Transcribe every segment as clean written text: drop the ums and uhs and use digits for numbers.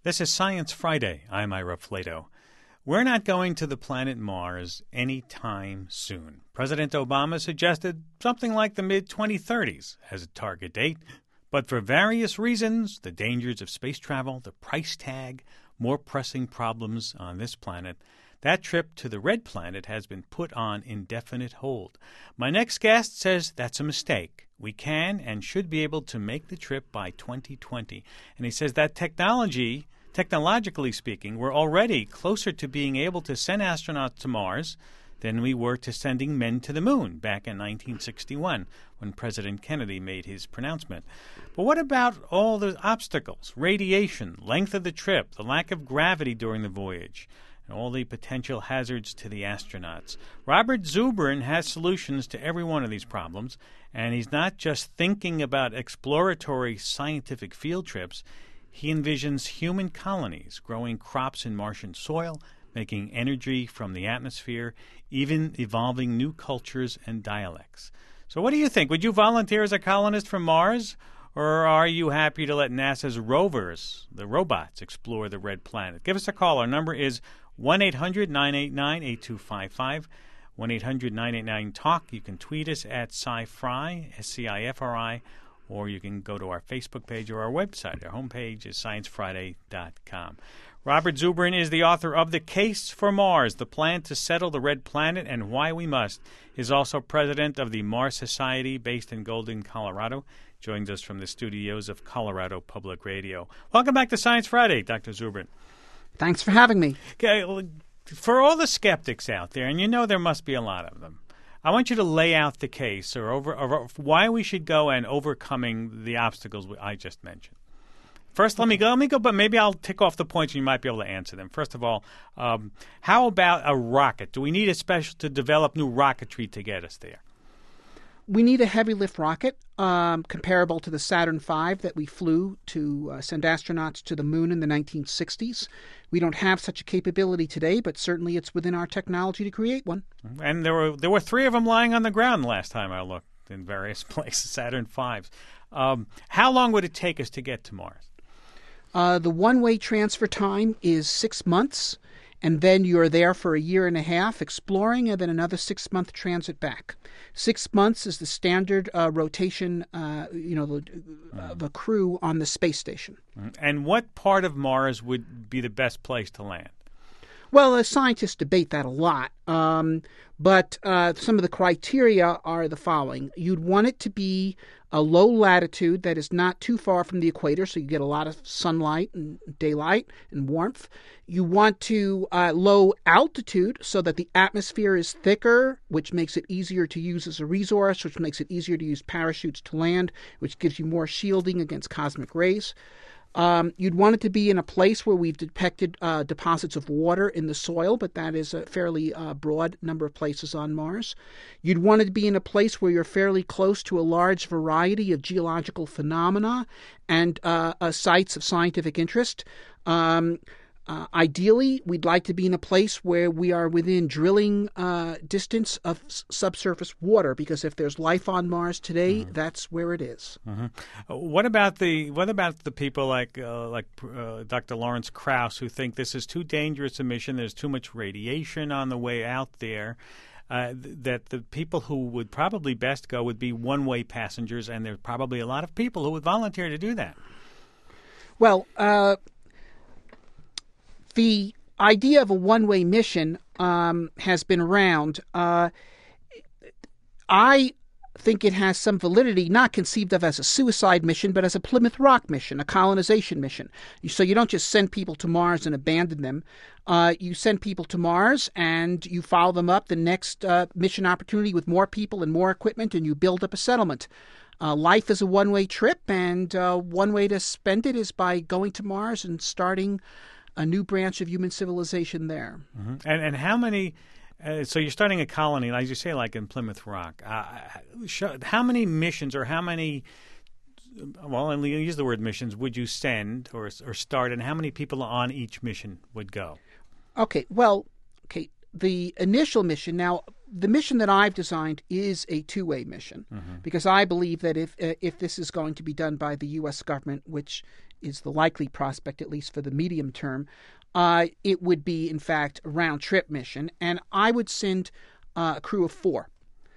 This is Science Friday. I'm Ira Flato. We're not going to the planet Mars anytime soon. President Obama suggested something like the mid-2030s as a target date. But for various reasons, the dangers of space travel, the price tag, more pressing problems on this planet, that trip to the red planet has been put on indefinite hold. My next guest says that's a mistake. We can and should be able to make the trip by 2020. And he says that technologically speaking, we're already closer to being able to send astronauts to Mars than we were to sending men to the moon back in 1961 when President Kennedy made his pronouncement. But what about all the obstacles, radiation, length of the trip, the lack of gravity during the voyage, and all the potential hazards to the astronauts? Robert Zubrin has solutions to every one of these problems, and he's not just thinking about exploratory scientific field trips. He envisions human colonies growing crops in Martian soil, making energy from the atmosphere, even evolving new cultures and dialects. So what do you think? Would you volunteer as a colonist from Mars? Or are you happy to let NASA's rovers, the robots, explore the red planet? Give us a call. Our number is 1-800-989-8255, 1-800-989-TALK. You can tweet us at SciFri, SCIFRI, or you can go to our Facebook page or our website. Our homepage is sciencefriday.com. Robert Zubrin is the author of The Case for Mars, The Plan to Settle the Red Planet and Why We Must. He's also president of the Mars Society based in Golden, Colorado. Joins us from the studios of Colorado Public Radio. Welcome back to Science Friday, Dr. Zubrin. Thanks for having me. Okay, for all the skeptics out there, and you know there must be a lot of them, I want you to lay out the case or why we should go and overcoming the obstacles I just mentioned. First, let me go, but maybe I'll tick off the points and you might be able to answer them. First of all, how about a rocket? Do we need to develop new rocketry to get us there? We need a heavy lift rocket comparable to the Saturn V that we flew to send astronauts to the moon in the 1960s. We don't have such a capability today, but certainly it's within our technology to create one. And there were three of them lying on the ground last time I looked in various places, Saturn Vs. How long would it take us to get to Mars? The one-way transfer time is 6 months, and then you're there for a year and a half exploring, and then another 6-month transit back. 6 months is the standard rotation, of a crew on the space station. And what part of Mars would be the best place to land? Well, scientists debate that a lot, but some of the criteria are the following. You'd want it to be a low latitude that is not too far from the equator, so you get a lot of sunlight and daylight and warmth. You want to low altitude so that the atmosphere is thicker, which makes it easier to use as a resource, which makes it easier to use parachutes to land, which gives you more shielding against cosmic rays. You'd want it to be in a place where we've detected deposits of water in the soil, but that is a fairly broad number of places on Mars. You'd want it to be in a place where you're fairly close to a large variety of geological phenomena and sites of scientific interest. Ideally, we'd like to be in a place where we are within drilling distance of subsurface water, because if there's life on Mars today, that's where it is. What about the people like Dr. Lawrence Krauss, who think this is too dangerous a mission? There's too much radiation on the way out there. That the people who would probably best go would be one-way passengers, and there's probably a lot of people who would volunteer to do that. Well, the idea of a one-way mission has been around. I think it has some validity, not conceived of as a suicide mission, but as a Plymouth Rock mission, a colonization mission. So you don't just send people to Mars and abandon them. You send people to Mars and you follow them up the next mission opportunity with more people and more equipment, and you build up a settlement. Life is a one-way trip, and one way to spend it is by going to Mars and starting a new branch of human civilization there. And how many? So you're starting a colony, as you say, like in Plymouth Rock. How many missions, or how many? Well, and you use the word missions. Would you send or start, and how many people on each mission would go? Okay. The initial mission. Now, the mission that I've designed is a two-way mission, because I believe that if this is going to be done by the U.S. government, which is the likely prospect, at least for the medium term, it would be, in fact, a round-trip mission. And I would send a crew of 4.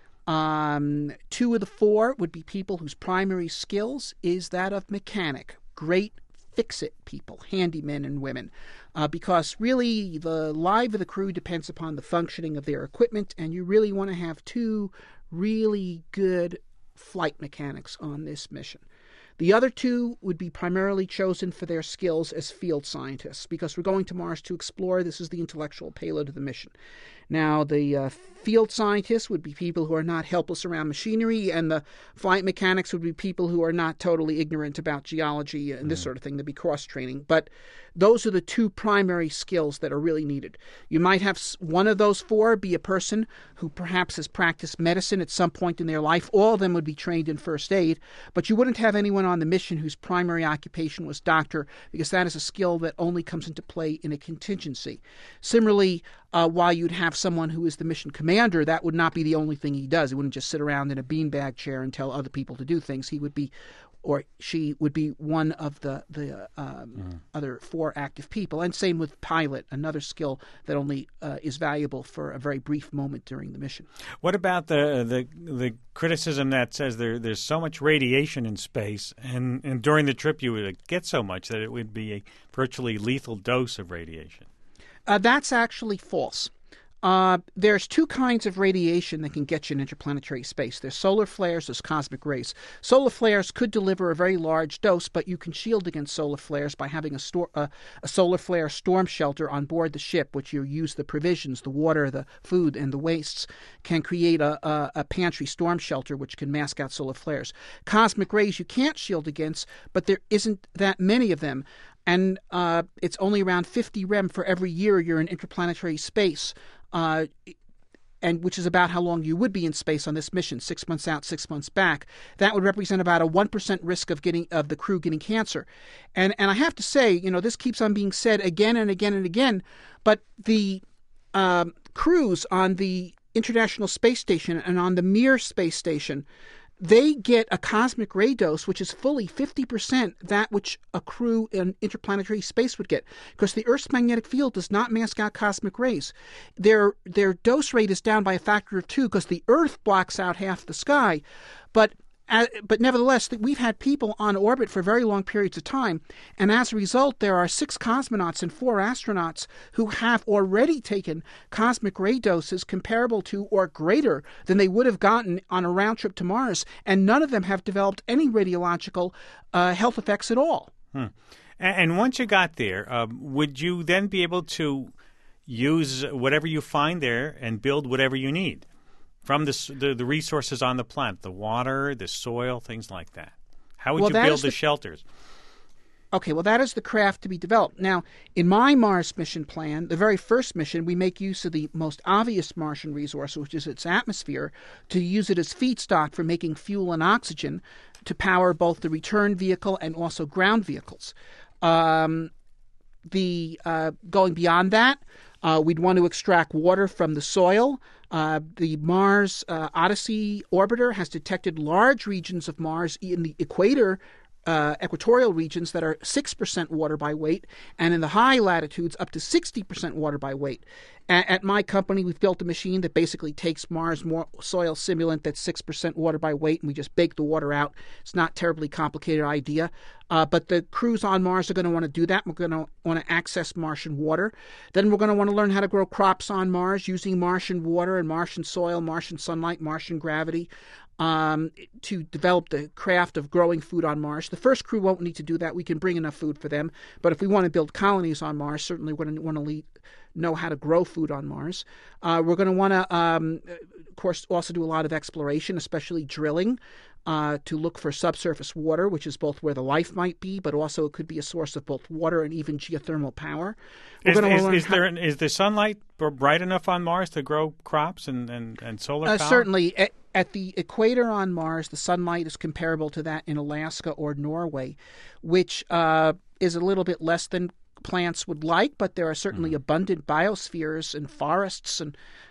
2 of the 4 would be people whose primary skills is that of mechanic, great fix-it people, handymen and women, because really the life of the crew depends upon the functioning of their equipment, and you really want to have 2 really good flight mechanics on this mission. The other 2 would be primarily chosen for their skills as field scientists, because we're going to Mars to explore. This is the intellectual payload of the mission. Now, the field scientists would be people who are not helpless around machinery, and the flight mechanics would be people who are not totally ignorant about geology and this sort of thing. There'd be cross-training. But those are the 2 primary skills that are really needed. You might have one of those 4 be a person who perhaps has practiced medicine at some point in their life. All of them would be trained in first aid, but you wouldn't have anyone on the mission whose primary occupation was doctor, because that is a skill that only comes into play in a contingency. Similarly, while you'd have someone who is the mission commander, that would not be the only thing he does. He wouldn't just sit around in a beanbag chair and tell other people to do things. He would be, or she would be, one of the other 4 active people. And same with pilot, another skill that only is valuable for a very brief moment during the mission. What about the criticism that says there's so much radiation in space, and during the trip you would get so much that it would be a virtually lethal dose of radiation? That's actually false. There's 2 kinds of radiation that can get you in interplanetary space. There's solar flares, there's cosmic rays. Solar flares could deliver a very large dose, but you can shield against solar flares by having a solar flare storm shelter on board the ship, which you use the provisions, the water, the food, and the wastes, can create a pantry storm shelter which can mask out solar flares. Cosmic rays you can't shield against, but there isn't that many of them. And it's only around 50 rem for every year you're in interplanetary space, and which is about how long you would be in space on this mission, 6 months out, 6 months back. That would represent about a 1% risk of the crew getting cancer. And I have to say, this keeps on being said again and again and again, but the crews on the International Space Station and on the Mir Space Station, they get a cosmic ray dose which is fully 50% that which a crew in interplanetary space would get, because the Earth's magnetic field does not mask out cosmic rays. Their dose rate is down by a factor of 2 because the Earth blocks out half the sky, but nevertheless, we've had people on orbit for very long periods of time, and as a result, there are 6 cosmonauts and 4 astronauts who have already taken cosmic ray doses comparable to or greater than they would have gotten on a round trip to Mars, and none of them have developed any radiological health effects at all. And once you got there, would you then be able to use whatever you find there and build whatever you need from the resources on the planet, the water, the soil, things like that? How would you build the shelters? Okay, well, that is the craft to be developed. Now, in my Mars mission plan, the very first mission, we make use of the most obvious Martian resource, which is its atmosphere, to use it as feedstock for making fuel and oxygen to power both the return vehicle and also ground vehicles. Going beyond that, we'd want to extract water from the soil. The Mars Odyssey orbiter has detected large regions of Mars in the equatorial regions that are 6% water by weight, and in the high latitudes up to 60% water by weight. At my company, we've built a machine that basically takes Mars soil simulant that's 6% water by weight, and we just bake the water out. It's not a terribly complicated idea. But the crews on Mars are going to want to do that. We're going to want to access Martian water. Then we're going to want to learn how to grow crops on Mars using Martian water and Martian soil, Martian sunlight, Martian gravity, to develop the craft of growing food on Mars. The first crew won't need to do that. We can bring enough food for them. But if we want to build colonies on Mars, certainly we're going to want to know how to grow food on Mars. We're going to want to, of course, also do a lot of exploration, especially drilling, to look for subsurface water, which is both where the life might be, but also it could be a source of both water and even geothermal power. Is the sunlight bright enough on Mars to grow crops and solar power? Certainly. At the equator on Mars, the sunlight is comparable to that in Alaska or Norway, which is a little bit less than plants would like, but there are certainly abundant biospheres and forests and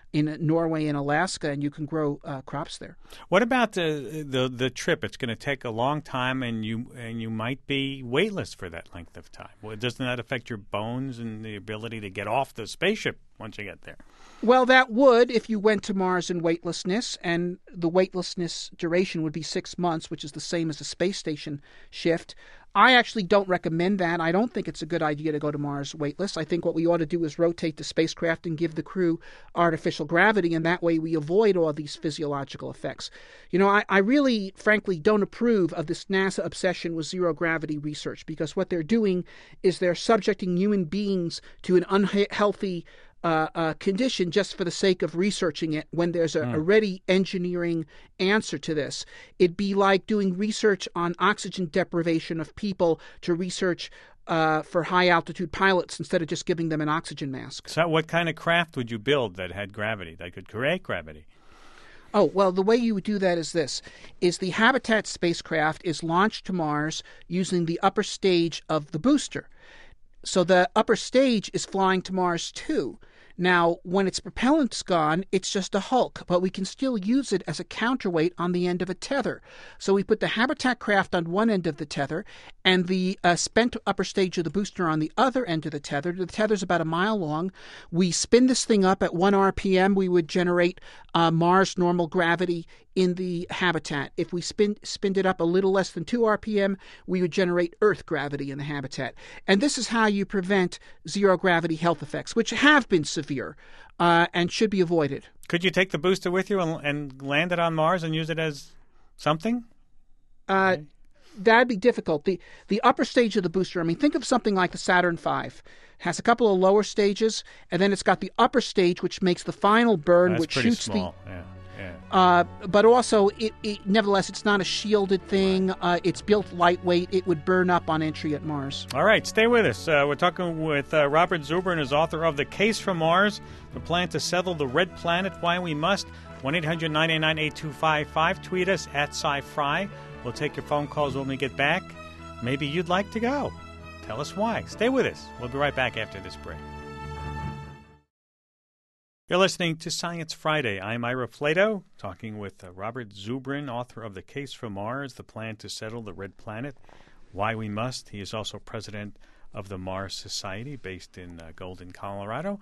in Norway and Alaska, and you can grow crops there. What about the trip? It's going to take a long time, and you might be weightless for that length of time. Well, doesn't that affect your bones and the ability to get off the spaceship once you get there? Well, that would if you went to Mars in weightlessness, and the weightlessness duration would be 6 months, which is the same as a space station shift. I actually don't recommend that. I don't think it's a good idea to go to Mars weightless. I think what we ought to do is rotate the spacecraft and give the crew artificial gravity, and that way we avoid all these physiological effects. You know, I really, frankly, don't approve of this NASA obsession with zero gravity research, because what they're doing is they're subjecting human beings to an unhealthy condition just for the sake of researching it when there's a ready engineering answer to this. It'd be like doing research on oxygen deprivation of people to research for high-altitude pilots instead of just giving them an oxygen mask. So what kind of craft would you build that had gravity, that could create gravity? Oh, well, the way you would do that is this, is the Habitat spacecraft is launched to Mars using the upper stage of the booster. So the upper stage is flying to Mars too. Now, when its propellant's gone, it's just a hulk, but we can still use it as a counterweight on the end of a tether. So we put the Habitat craft on one end of the tether and the spent upper stage of the booster on the other end of the tether. The tether's about a mile long. We spin this thing up at 1 RPM. We would generate Mars normal gravity in the Habitat. If we spinned it up a little less than 2 RPM, we would generate Earth gravity in the Habitat. And this is how you prevent zero gravity health effects, which have been severe and should be avoided. Could you take the booster with you and land it on Mars and use it as something? That'd be difficult. The upper stage of the booster, I mean, think of something like the Saturn V. Has a couple of lower stages, and then it's got the upper stage, which makes the final burn, That's which pretty shoots small. but also, nevertheless, it's not a shielded thing. It's built lightweight. It would burn up on entry at Mars. All right, stay with us. We're talking with Robert Zubrin, who's author of The Case for Mars, the plan to settle the red planet, why we must. 1-800-989-8255. Tweet us at SciFri. We'll take your phone calls when we get back. Maybe you'd like to go. Tell us why. Stay with us. We'll be right back after this break. You're listening to Science Friday. I'm Ira Flato, talking with Robert Zubrin, author of The Case for Mars, the plan to settle the red planet, why we must. He is also president of the Mars Society, based in Golden, Colorado.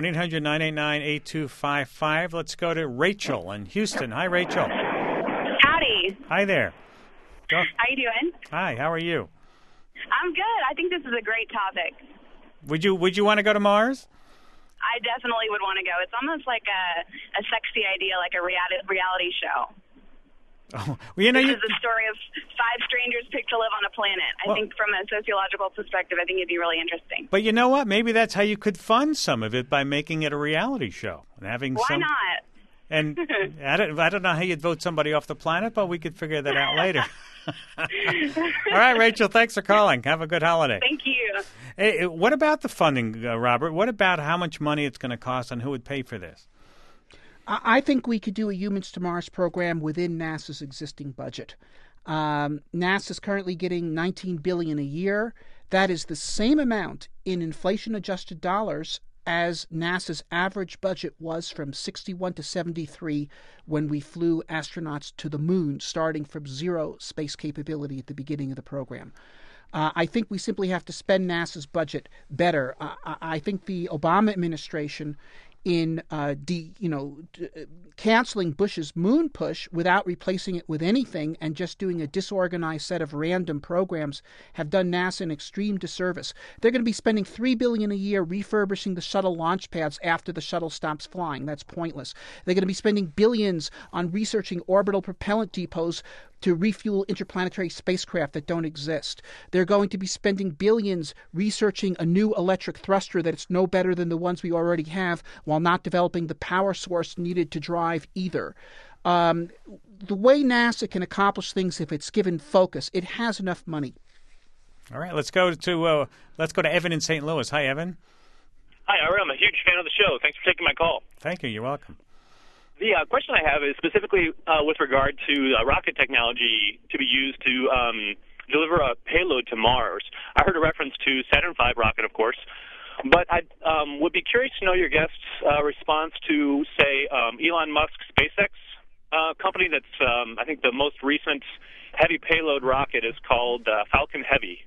1-800-989-8255. Let's go to Rachel in Houston. Hi, Rachel. Howdy. Hi there. Go. How you doing? Hi, how are you? I'm good. I think this is a great topic. Would you want to go to Mars? I definitely would want to go. It's almost like a sexy idea, like a reality show. Oh, well, you know, this is the story of 5 strangers picked to live on a planet. I think from a sociological perspective, I think it'd be really interesting. But you know what? Maybe that's how you could fund some of it, by making it a reality show and having Why not? And I don't know how you'd vote somebody off the planet, but we could figure that out later. All right, Rachel, thanks for calling. Have a good holiday. Thank you. Hey, what about the funding, Robert? What about how much money it's going to cost and who would pay for this? I think we could do a Humans to Mars program within NASA's existing budget. NASA's currently getting $19 billion a year. That is the same amount in inflation-adjusted dollars as NASA's average budget was from 61 to 73 when we flew astronauts to the moon, starting from 0 space capability at the beginning of the program. I think we simply have to spend NASA's budget better. I think the Obama administration, in canceling Bush's moon push without replacing it with anything and just doing a disorganized set of random programs, have done NASA an extreme disservice. They're going to be spending $3 billion a year refurbishing the shuttle launch pads after the shuttle stops flying. That's pointless. They're going to be spending billions on researching orbital propellant depots to refuel interplanetary spacecraft that don't exist. They're going to be spending billions researching a new electric thruster that's no better than the ones we already have, while not developing the power source needed to drive either. The way NASA can accomplish things, if it's given focus, it has enough money. All right, let's go to Evan in St. Louis. Hi, Evan. Hi, Ira. I'm a huge fan of the show. Thanks for taking my call. Thank you. You're welcome. The question I have is specifically with regard to rocket technology to be used to deliver a payload to Mars. I heard a reference to Saturn V rocket, of course, but Would be curious to know your guest's response to, say, Elon Musk's SpaceX company that's, I think the most recent heavy payload rocket is called Falcon Heavy.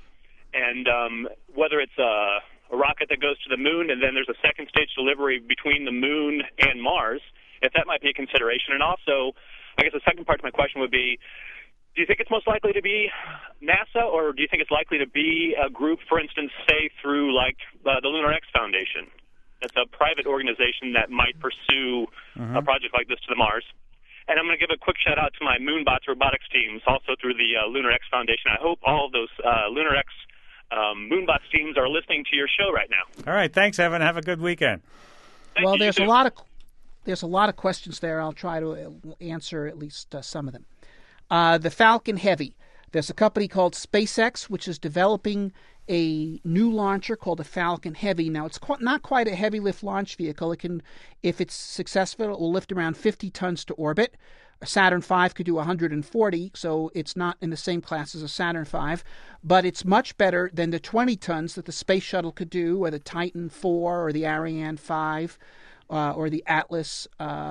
And whether it's a rocket that goes to the moon and then there's a second stage delivery between the moon and Mars, if that might be a consideration. And also, I guess the second part to my question would be, do you think it's most likely to be NASA, or do you think it's likely to be a group, for instance, say through like the Lunar X Foundation? It's a private organization that might pursue a project like this to the Mars. And I'm going to give a quick shout-out to my Moonbots robotics teams, also through the Lunar X Foundation. I hope all of those Lunar X Moonbots teams are listening to your show right now. All right. Thanks, Evan. Have a good weekend. Well, there's a lot of questions there. I'll try to answer at least some of them. The Falcon Heavy. There's a company called SpaceX, which is developing a new launcher called the Falcon Heavy. Now, it's not quite a heavy lift launch vehicle. It can, if it's successful, it will lift around 50 tons to orbit. A Saturn V could do 140, so it's not in the same class as a Saturn V, but it's much better than the 20 tons that the Space Shuttle could do, or the Titan IV, or the Ariane 5. Or the Atlas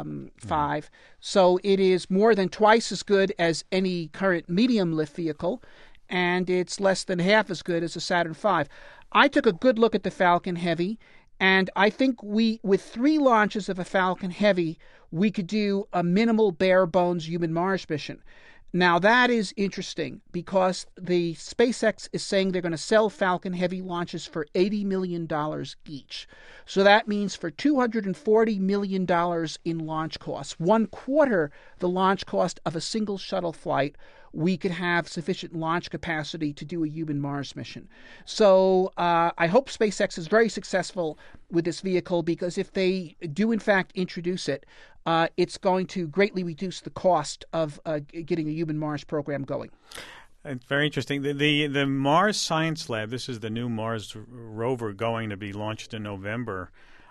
5. So it is more than twice as good as any current medium lift vehicle, and it's less than half as good as a Saturn V. I took a good look at the Falcon Heavy, and I think with 3 launches of a Falcon Heavy, we could do a minimal bare bones human Mars mission. Now, that is interesting because the SpaceX is saying they're going to sell Falcon Heavy launches for $80 million each. So that means for $240 million in launch costs, 1/4 the launch cost of a single shuttle flight, we could have sufficient launch capacity to do a human Mars mission. So I hope SpaceX is very successful with this vehicle, because if they do in fact introduce it, it's going to greatly reduce the cost of getting a human Mars program going. It's very interesting. The Mars Science Lab, this is the new Mars rover going to be launched in November.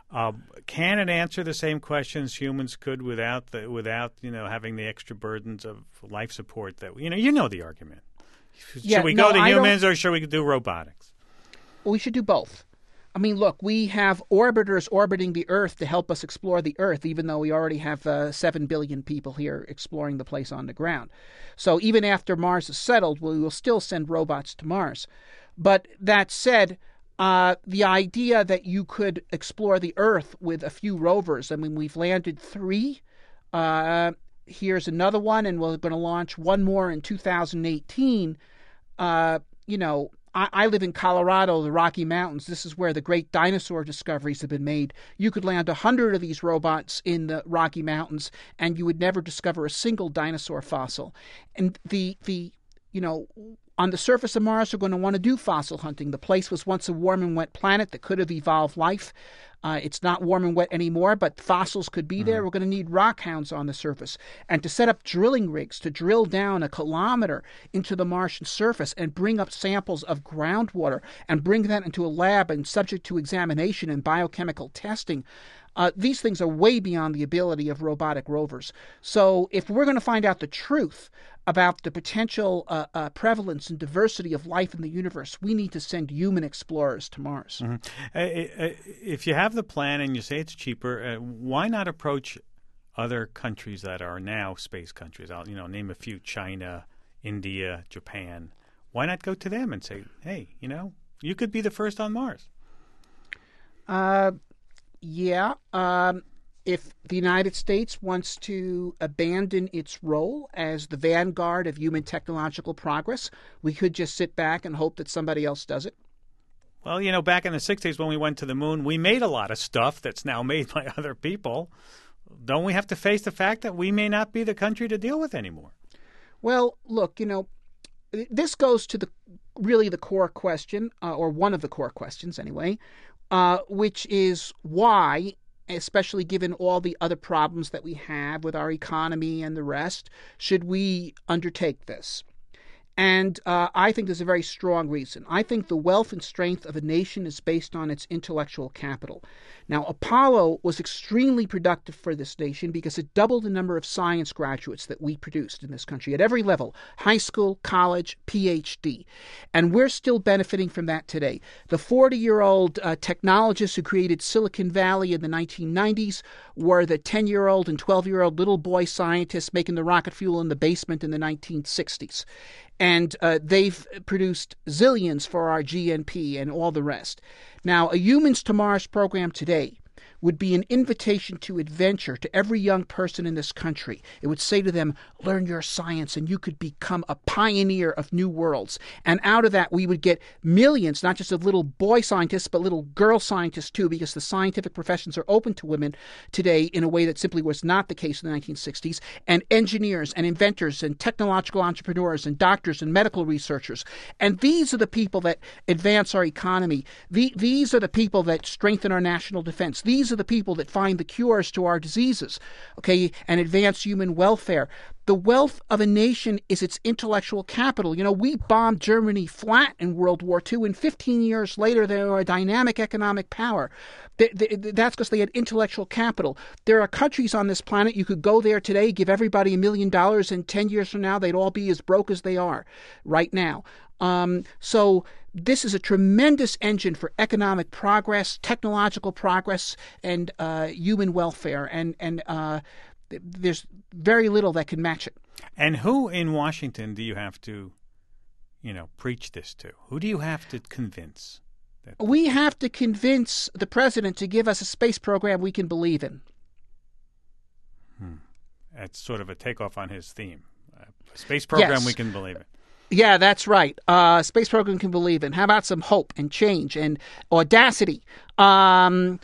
Can it answer the same questions humans could without having the extra burdens of life support that you know the argument? Should we go to humans or should we do robotics? We should do both. I mean, look, we have orbiters orbiting the Earth to help us explore the Earth, even though we already have 7 billion people here exploring the place on the ground. So even after Mars is settled, we will still send robots to Mars. But that said, the idea that you could explore the Earth with a few rovers, I mean, we've landed 3. Here's another one, and we're going to launch one more in 2018. I live in Colorado, the Rocky Mountains. This is where the great dinosaur discoveries have been made. You could land 100 of these robots in the Rocky Mountains, and you would never discover a single dinosaur fossil. And on the surface of Mars, we're going to want to do fossil hunting. The place was once a warm and wet planet that could have evolved life. It's not warm and wet anymore, but fossils could be there. We're going to need rock hounds on the surface. And to set up drilling rigs to drill down 1 kilometer into the Martian surface and bring up samples of groundwater and bring that into a lab and subject to examination and biochemical testing. These things are way beyond the ability of robotic rovers. So if we're going to find out the truth about the potential prevalence and diversity of life in the universe, we need to send human explorers to Mars. If you have the plan and you say it's cheaper, why not approach other countries that are now space countries? I'll name a few: China, India, Japan. Why not go to them and say, hey, you could be the first on Mars? If the United States wants to abandon its role as the vanguard of human technological progress, we could just sit back and hope that somebody else does it. Well, back in the 60s when we went to the moon, we made a lot of stuff that's now made by other people. Don't we have to face the fact that we may not be the country to deal with anymore? Well, look, this goes to the core question, or one of the core questions anyway, which is why, especially given all the other problems that we have with our economy and the rest, should we undertake this? And I think there's a very strong reason. I think the wealth and strength of a nation is based on its intellectual capital. Now, Apollo was extremely productive for this nation because it doubled the number of science graduates that we produced in this country at every level, high school, college, PhD. And we're still benefiting from that today. The 40-year-old technologists who created Silicon Valley in the 1990s were the 10-year-old and 12-year-old little boy scientists making the rocket fuel in the basement in the 1960s. And they've produced zillions for our GNP and all the rest. Now, a Humans to Mars program today would be an invitation to adventure to every young person in this country. It would say to them, learn your science and you could become a pioneer of new worlds. And out of that, we would get millions, not just of little boy scientists, but little girl scientists too, because the scientific professions are open to women today in a way that simply was not the case in the 1960s, and engineers and inventors and technological entrepreneurs and doctors and medical researchers. And these are the people that advance our economy. These are the people that strengthen our national defense. These are the people that find the cures to our diseases, okay, and advance human welfare. The wealth of a nation is its intellectual capital. You know, we bombed Germany flat in World War II, and 15 years later, they were a dynamic economic power. That's because they had intellectual capital. There are countries on this planet, you could go there today, give everybody $1 million, and 10 years from now, they'd all be as broke as they are right now. So this is a tremendous engine for economic progress, technological progress, and human welfare. And there's very little that can match it. And who in Washington do you have to, preach this to? Who do you have to convince? We have to convince the president to give us a space program we can believe in. That's sort of a takeoff on his theme. A space program Yes. we can believe in. Yeah, that's right. Space program can believe in. How about some hope and change and audacity? How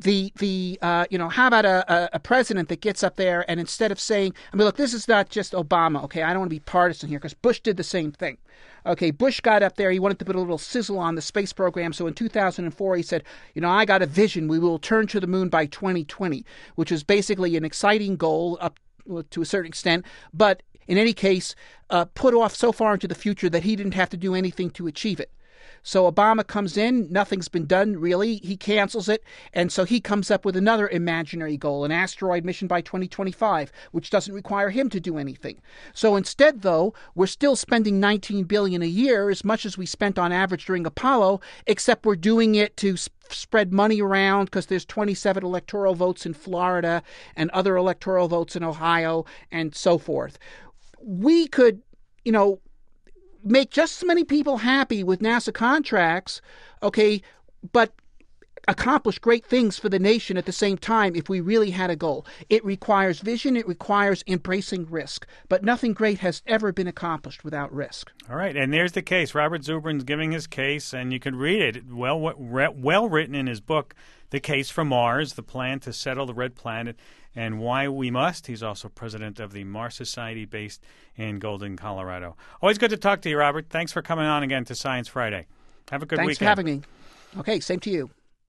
about a president that gets up there and instead of saying, look, this is not just Obama, okay? I don't want to be partisan here because Bush did the same thing. Okay, Bush got up there. He wanted to put a little sizzle on the space program. So in 2004, he said, I got a vision. We will turn to the moon by 2020, which was basically an exciting goal up to a certain extent, but in any case, put off so far into the future that he didn't have to do anything to achieve it. So Obama comes in, nothing's been done really, he cancels it, and so he comes up with another imaginary goal, an asteroid mission by 2025, which doesn't require him to do anything. So instead, though, we're still spending $19 billion a year, as much as we spent on average during Apollo, except we're doing it to spread money around because there's 27 electoral votes in Florida and other electoral votes in Ohio and so forth. We could, make just as many people happy with NASA contracts, okay, but accomplish great things for the nation at the same time if we really had a goal. It requires vision. It requires embracing risk. But nothing great has ever been accomplished without risk. All right, and there's the case. Robert Zubrin's giving his case, and you can read it well written in his book, The Case for Mars, The Plan to Settle the Red Planet, and Why We Must. He's also president of the Mars Society based in Golden, Colorado. Always good to talk to you, Robert. Thanks for coming on again to Science Friday. Have a good weekend. Thanks for having me. Okay, same to you.